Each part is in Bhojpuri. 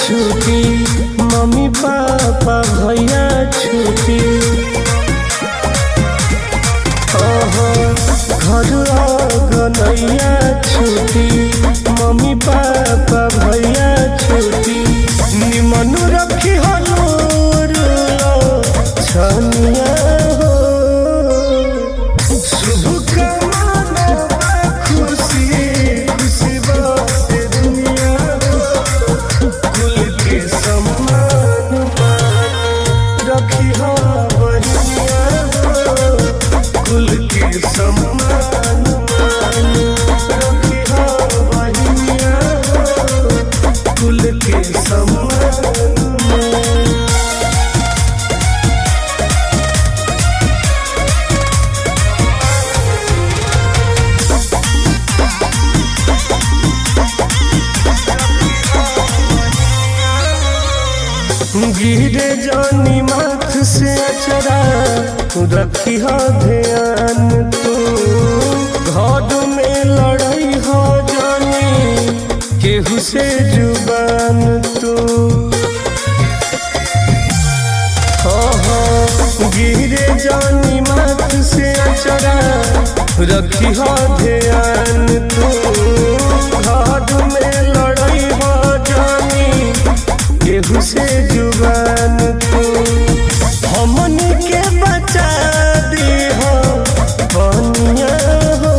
छुट्टी मम्मी पापा भैया छुट्टी घर गनैया छुट्टी मम्मी पापा भैया छुट्टी निमन रखी हलूर छनिया हो शुभकामना खुशी खुशी बात दुनिया हो कुल के सम्मान रखी हो बनिया हो कुल के सम्मान रखी हो बनिया हो कुल के सम्मान गिरे जानी माथ से अचरा रखी हो ध्यान तू घर में लड़ाई हो जानी केहू से जुबान तू गिरे जानी माथ से अचरा रखी हो ध्यान तू घर में लड़ाई हो जानी केहू से जुबान तू हमनी के बचा दी हो बनिया हो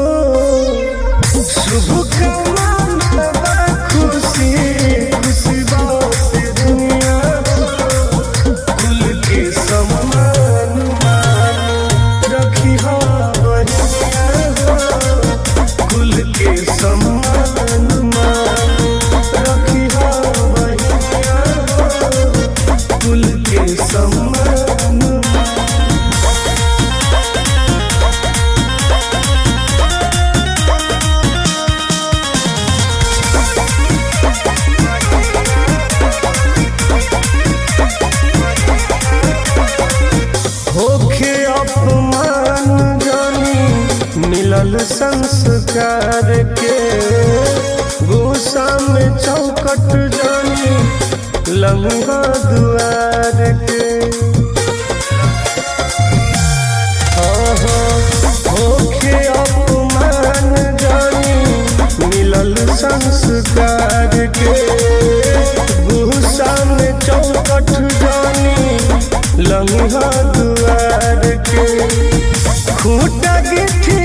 शुभकामना खुशी खुशी बात दुनिया हो कुल के सम्मान रखी हो बनिया हो कुल के सम्मान रखी हो बनिया कुल के सम्मान होखे अपमान जानी मिलल संस्कार के गुस्सा में चौकट जानी लम्हा दुआर के होखे अपमान जानी मिलल संस्कार के गुस्सा में चौकट जानी लम्हा दुआर के खूटा गिठी